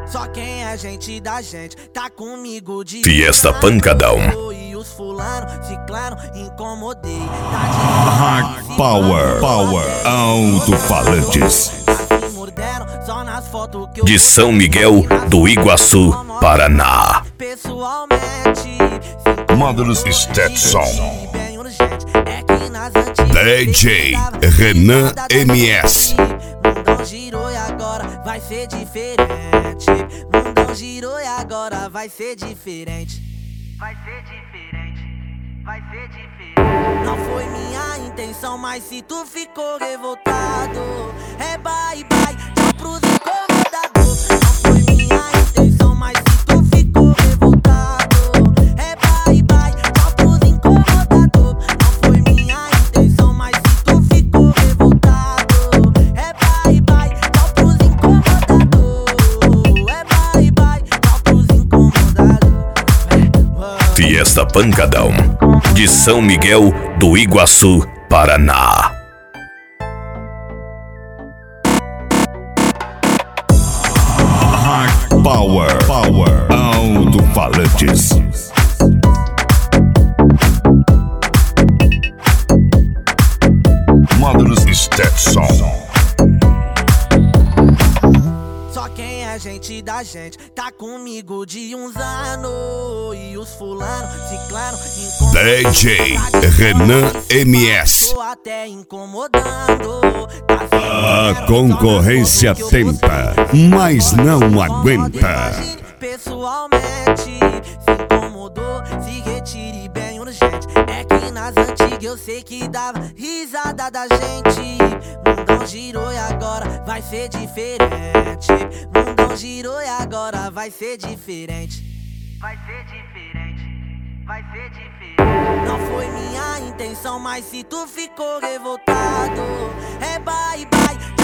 Só quem é gente da gente tá comigo de Fiesta Pancadão. E os fulano, ciclano, incomodei. Hard Power, Alto-Falantes. Só nas fotos que De São Miguel do Iguaçu, Paraná. pessoalmente. Módulos Stetson. Bem urgente, é que nas antigas DJ Renan MS. Mundão girou e agora vai ser diferente. Mundão girou e agora vai ser diferente. Vai ser diferente, vai ser diferente. Não foi minha intenção, mas se tu ficou revoltado, é bye bye, tchau pros incomodados. Não foi minha intenção, mas se tu ficou revoltado, é bye bye, tchau pros incomodados. Não foi minha intenção, mas se tu ficou revoltado, é bye bye, tchau pros incomodados. É bye bye, tchau pros incomodados. Fiesta Pancadão. De São Miguel do Iguaçu, Paraná. Hard Power, Alto-Falantes. Módulos Stetson. Só quem é gente da gente tá comigo de uns anos. E os fulano, ciclano, DJ Renan MS. tô até incomodando. A concorrência tenta, mas não aguenta. Pessoalmente, se incomodou, se retire bem urgente. É que nas antigas eu sei que dava risada da gente. Mundão girou e agora vai ser diferente. Mundão girou e agora vai ser diferente. Vai ser diferente, vai ser diferente. Não foi minha intenção, mas se tu ficou revoltado, é bye bye.